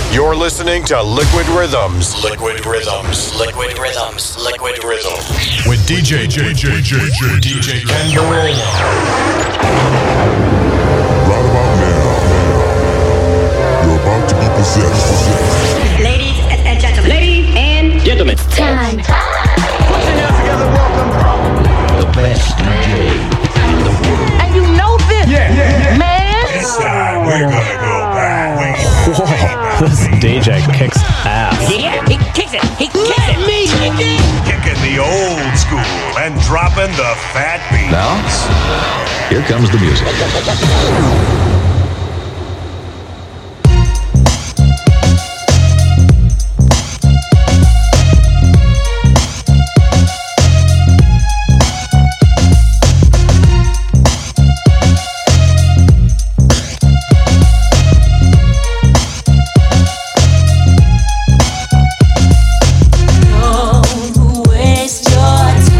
You're listening to Liquid Rhythms. Liquid Rhythms. Liquid Rhythms. Liquid Rhythms. With DJ Ken Barola. Right about now, you're about to be possessed. Ladies and gentlemen. Ladies and gentlemen. It's time. Put your hands together, welcome. The best DJ in the world. And you know this, man. This time we're gonna go back. This DJ kicks ass. Yeah, he kicks it. He kicks it. Me kick it. Kicking the old school and dropping the fat beat. Now, here comes the music.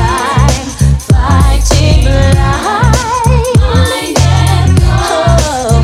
Fighting blind, oh.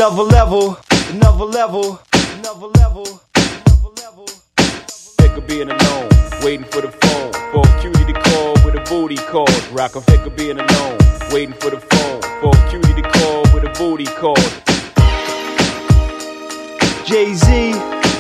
Another level, another level, another level, another level. Sick of being alone, waiting for the phone, for a cutie to call with a booty call. Rock a sick of being alone, waiting for the phone, for a cutie to call with a booty call. Jay-Z,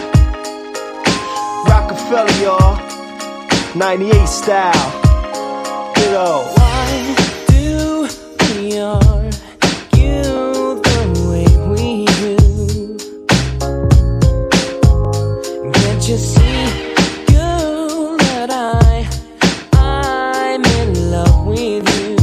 Rockefeller, y'all, 98 style, you know. Why do we argue the way we do? Can't you see, girl, that I'm in love with you?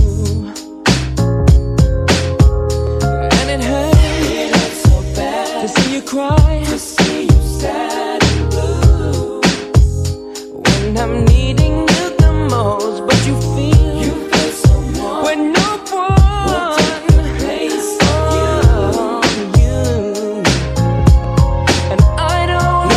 And it hurts so bad to see you cry, to see you sad and blue. When I'm needing you the most, but you feel someone when no one will take the place of you. And I don't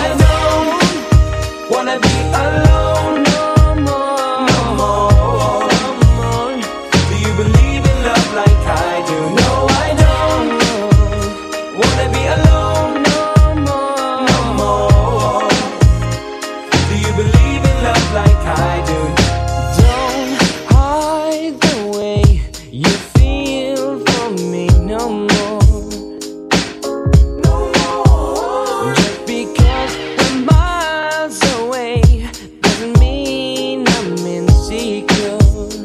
wanna be alone no more, no more, no more. Do you believe in love like I do? No, I don't wanna be alone no more, no more. Do you believe in love like I do? Don't hide the way you feel for me no more, no more. Just because we're miles away doesn't mean I'm insecure.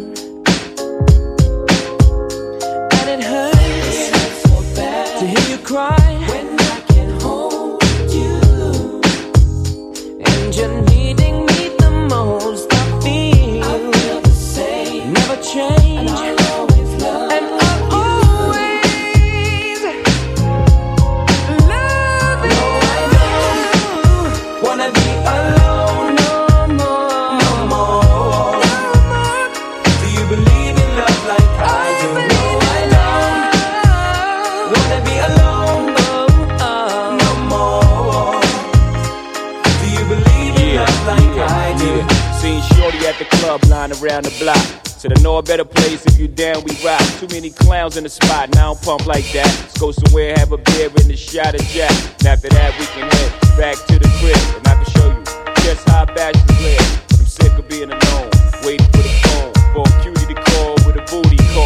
And it hurts so bad to hear you cry when I can hold you. And you're needing me the most. I feel the same, never change. And I'll always love you. No, I don't wanna be alone no more, no more. Do you believe in love like I do? No, I don't wanna be alone no more. Do you believe in love like I do? Seen shorty at the club, line around the block. Said I know a better place if you down, we rock. Too many clowns in the spot, now I don't pump like that. Let's go somewhere, have a beer and a shot of Jack. And after that we can head back to the crib, and I can show you just how bachelors live. I'm sick of being alone, waiting for the phone, for a cutie to call with a booty call.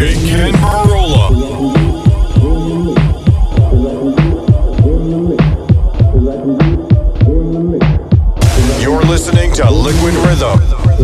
DJ Ken Marola. You're listening to Liquid Rhythm.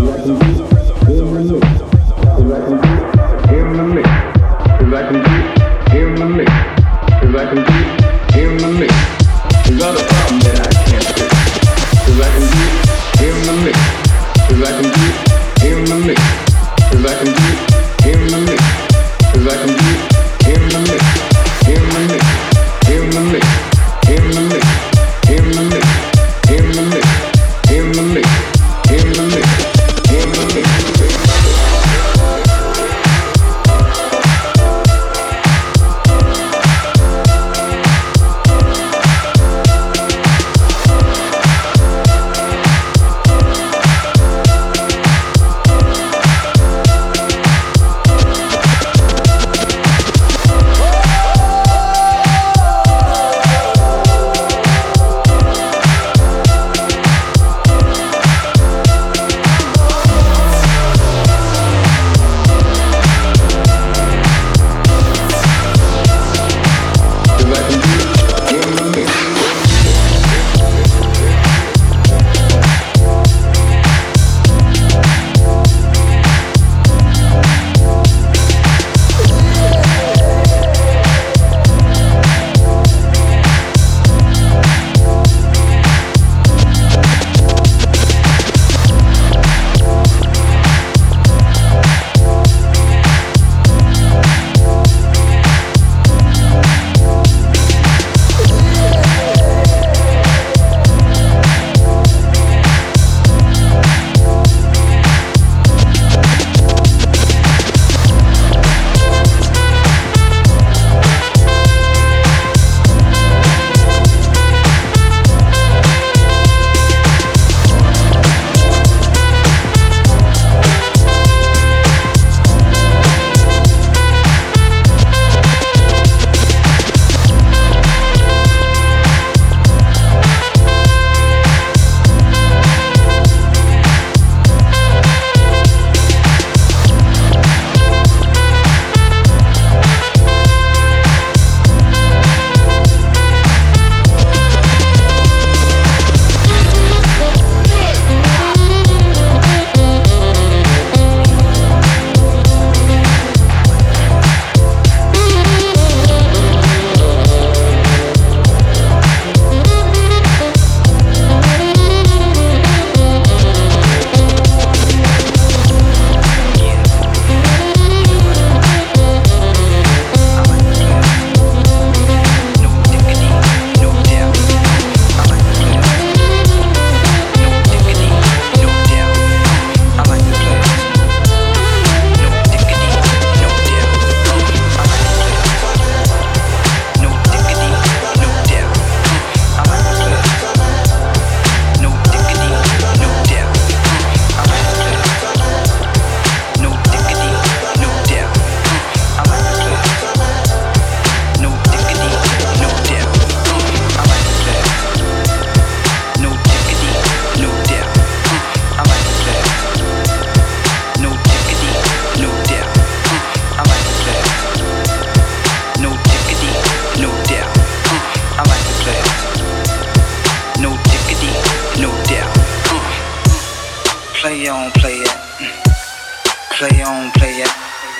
Play on, play it. Play on, play it.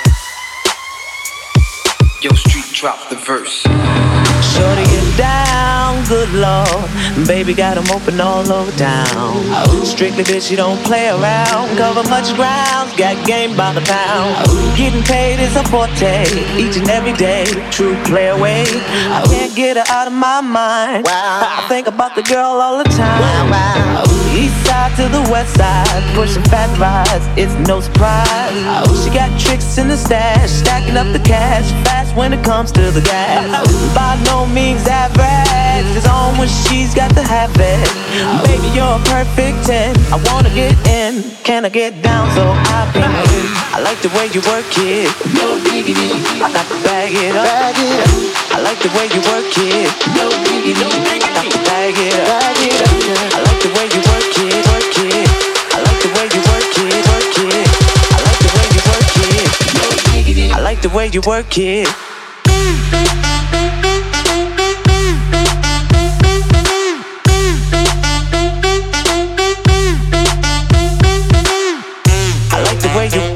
Yo, Street drop the verse. Shorty get down, good lord. Baby got 'em open all over town. Strictly bitch, you don't play around. Cover much ground, got game by the pound. Getting paid is a forte, each and every day. True play away. I can't get her out of my mind. I think about the girl all the time. East side to the west side, pushing fat rides, it's no surprise. She got tricks in the stash, stacking up the cash fast when it comes to the gas. By no means average, it's on when she's got the habit. Baby, you're a perfect 10, I wanna get in. Can I get down so I can in? I like the way you work it, no diggity. I got to bag it up, I like the way you work it, no diggity. I got to bag it up, I like the way you work it, work it. I like the way you work it, work it. I like the way you work it, no diggity. I like the way way you work it. I like the way you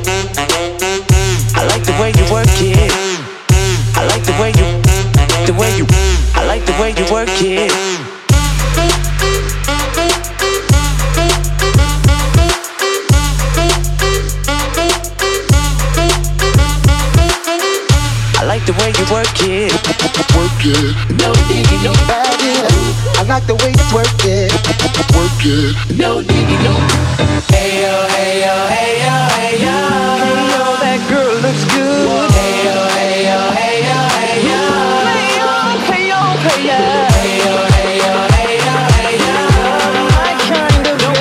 work it. I like the way you I like the way you work it. I like the way you work it. Work it. No digging, no bag it. I like the way you work it. Work it. No digging, no. Hey yo, hey yo, hey yo, hey yo. Hey yo, that girl looks good. Hey yo, hey yo, hey yo, hey yo. Hey yo, hey yo, hey yo. Hey yo, hey yo, hey yo, hey yo. My kind of girl.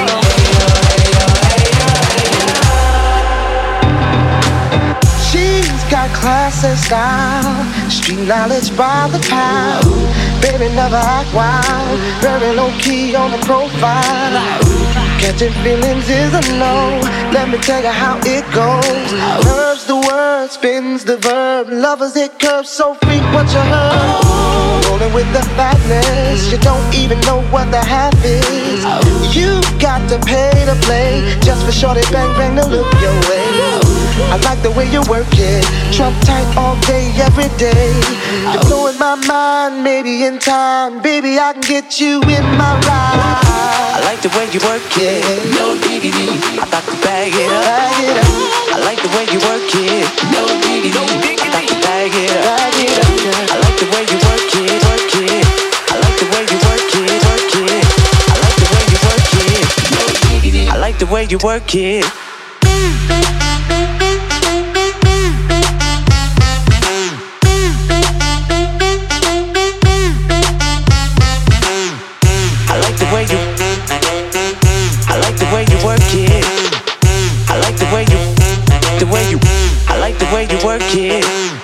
She's got class and style, street knowledge by the pound. Baby never act wild, very low key on the profile. Catching feelings is a no. Let me tell you how it goes. Curves the word, spins the verb. Lovers it curves so frequent you heard. Rolling with the fatness, you don't even know what the half is. You got to pay to play, just for shorty bang bang to look your way. I like the way you work it, trump tight all day, every day. You're blowing my mind, maybe in time, baby I can get you in my ride. I like the way you work it. No diggity, I got to bag it up. Bag it up. I like the way you work it. No diggity, I got to bag it up. Bag it up. I like the way you work it, work it. I like the way you work it, work it. I like the way you work it. No diggity, I like the way you work it. I like the way you work it. I like the way you I like the way you work it.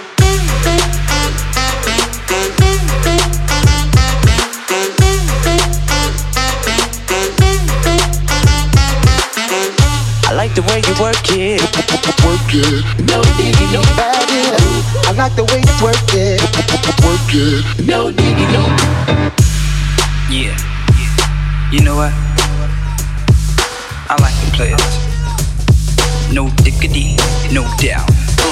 I like the way you work it. Work it. No digging, no bag it up. I like the way you work it. Work it. No digging, no. Yeah. You know what? I like the players. No diggity, no doubt.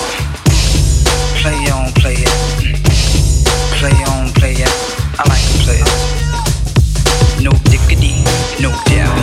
Play on, play it. Play on, play it. I like the players. No diggity, no doubt.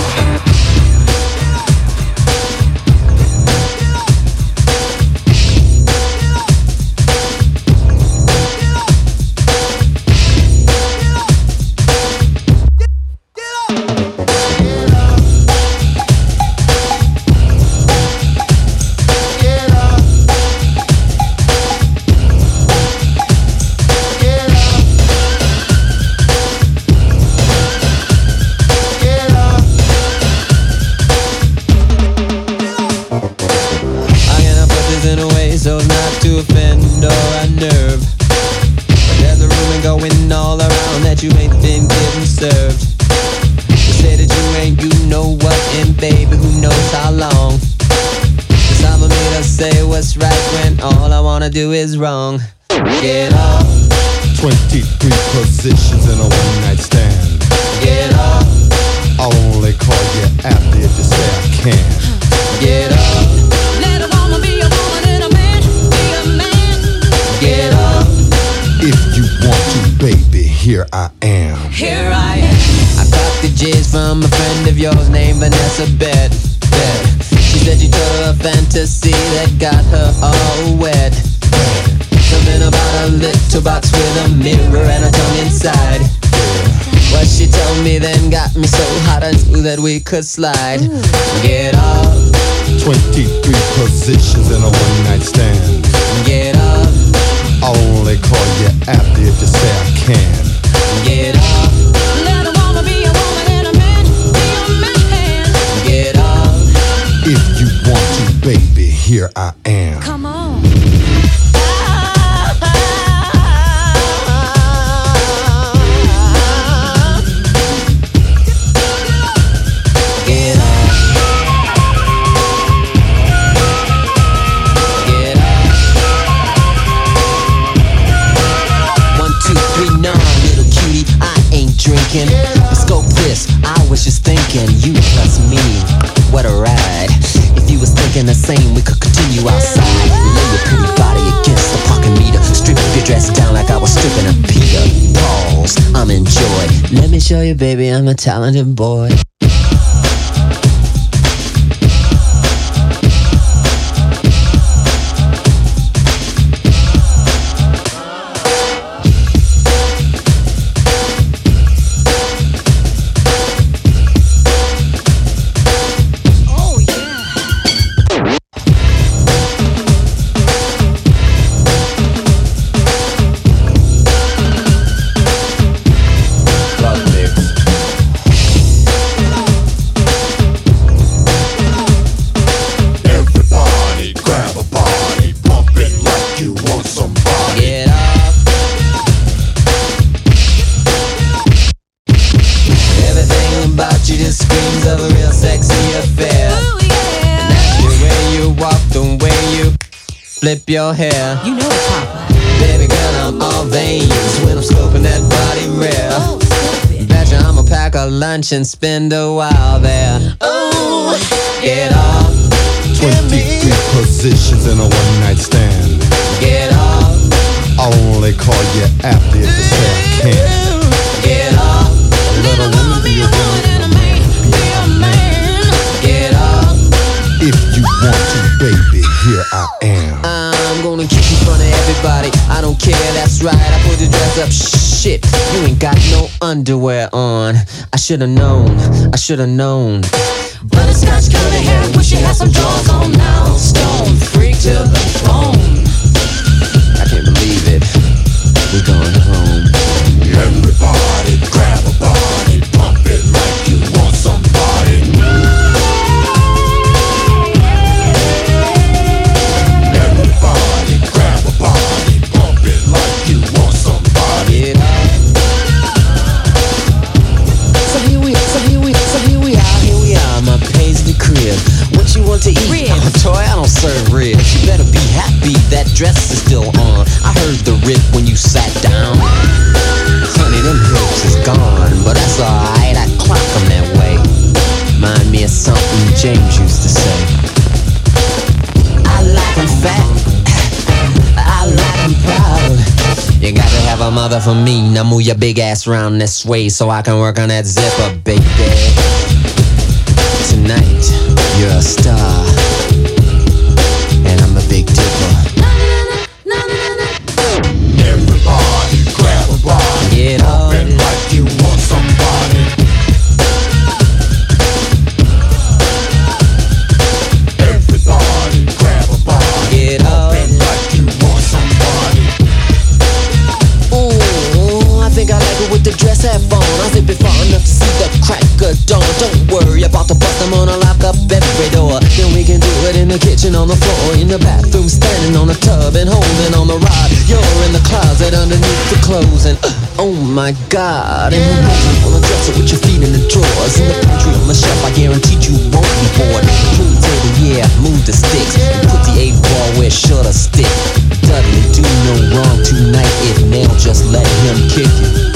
You ain't been getting served. You say that you ain't, you know what, and baby, who knows how long. Cause I'm a me to say what's right when all I wanna do is wrong. Get up. 23 positions in a one-night stand. Get up. I'll only call you after if you say I can. Get up. Let a woman be a woman and a man be a man. Get up. If you want to, baby, here I am. Here I am. I got the J's from a friend of yours named Vanessa Bet. She said you told her a fantasy that got her all wet. Something about a little box with a mirror and a tongue inside. What she told me then got me so hot I knew that we could slide. Get up. 23 positions in a one-night stand. Get up. I'll only call you after if you say I can. Get up. Let a woman be a woman and a man be a man. Get up. If you want to, baby, here I am. Come on. Get up. Get up. thinking. But scope this, I was just thinking, you plus me, what a ride. If you was thinking the same, we could continue outside. Lay your pretty body against the parking meter. Strip your dress down like I was stripping a Peter. Pause, I'm in joy. Let me show you, baby, I'm a talented boy. Flip your hair. You know it, Papa. Baby girl, I'm all veins when I'm scoping that body rare. Betcha I'ma pack a lunch and spend a while there. Ooh, get off. 23 positions in a one-night stand. Get off. I'll only call you after if you say I can. Get off. A little woman, be a woman, and a man, be a man. Get off. If you want to, baby, here I am. I'm gonna keep you in front of everybody. I don't care, that's right. I put the dress up. Shit, you ain't got no underwear on. I should've known. I should've known. Butterscotch curly hair, wish you had some drawers on now. Stone freak to the bone. I can't believe it. We're going home. Everybody grab a body, pump it like you want somebody. Everybody grab a body, pump it like you want somebody. So here we are, my paisley crib. What you want to eat? Ribs. Oh, Toy, I don't serve ribs. You better be happy that dress is still on. I heard the rip when you sat down. Honey, them hips is gone, but that's alright, I clock them that way. Mind me of something James used to say. I like them fat, I like them proud. You got to have a mother for me. Now move your big ass round this way so I can work on that zipper, baby. Tonight, you're a star, and I'm a big dipper. Everybody grab a body, Get on pump it like you want somebody. Everybody grab a body, Get pump on it like you want somebody. Ooh, I think I like it with the dress hat on. I zip it far enough to see the crack of dawn. Don't worry about the bust, I'm gonna lock up every door. Then we can do it in the kitchen, on the floor, in the bathroom, standing on the tub and holding on the rod. You're in the closet underneath the clothes and oh my God. And we're moving on the dresser with your feet in the drawers. In the pantry on the shelf, I guarantee you won't be bored. Pool table, yeah, move the sticks and put the 8-ball where it shoulda stick. Dudley, do no wrong tonight if Nell just let him kick it.